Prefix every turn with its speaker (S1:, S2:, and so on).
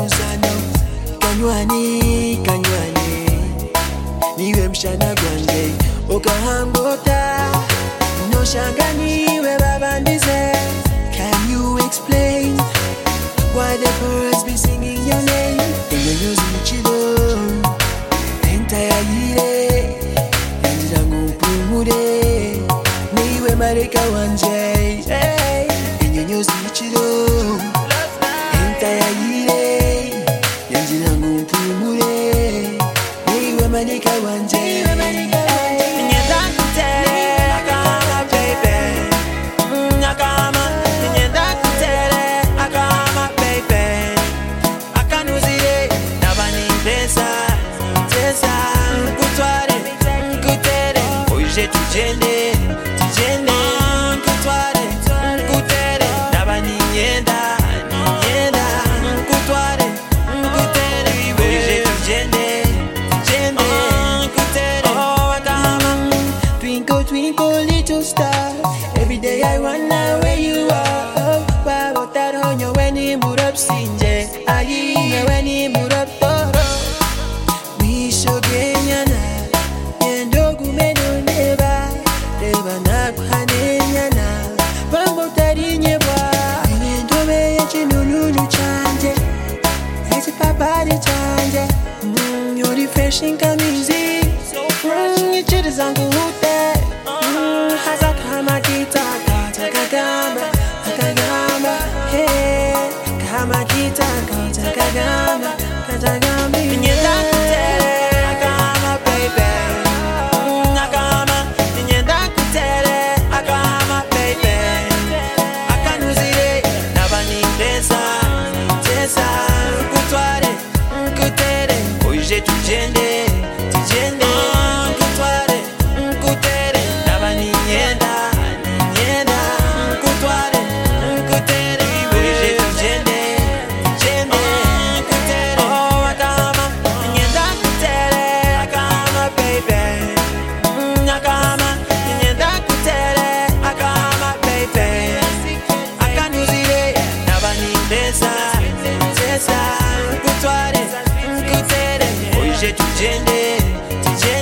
S1: musano kanywani niwe mshana gwanje okahangota noshanga niwe babandize. Can you explain why the birds be singing your name? Ingenyozi michilo entayayire yanjirango upumure niwe mareka wanje. Ingenyozi michilo entayayire yanjirango upumure niwe mareka wanje. Tujende nkutware nkutere naba ninyenda nkutware nkutere oje tujende nkutere wakama. Twinkle twinkle little star, every day I wonder where you are. Baba taronyo weni murab sinje ayi weni murab toro wisho genyana yendo gumeno neba reba nakhanenyana bambo tarinye bwa yendo be chinululu chanje ese papari chanje you're refreshing kamizi so fresh ichiri zangu hute hazaka kitaka takagamba hey kama kitaka takagamba nyenda kutere kama baby nyenda kutere kama baby akanuzire nabani pesa kutware kutere oje tujende kutware kutere nabani nyenda kutware kutere oje tujende kutere wakama nyenda kutere kama baby nakama nyenda kutere kama baby akanuzire nabani pesa kutware kutere oje tujende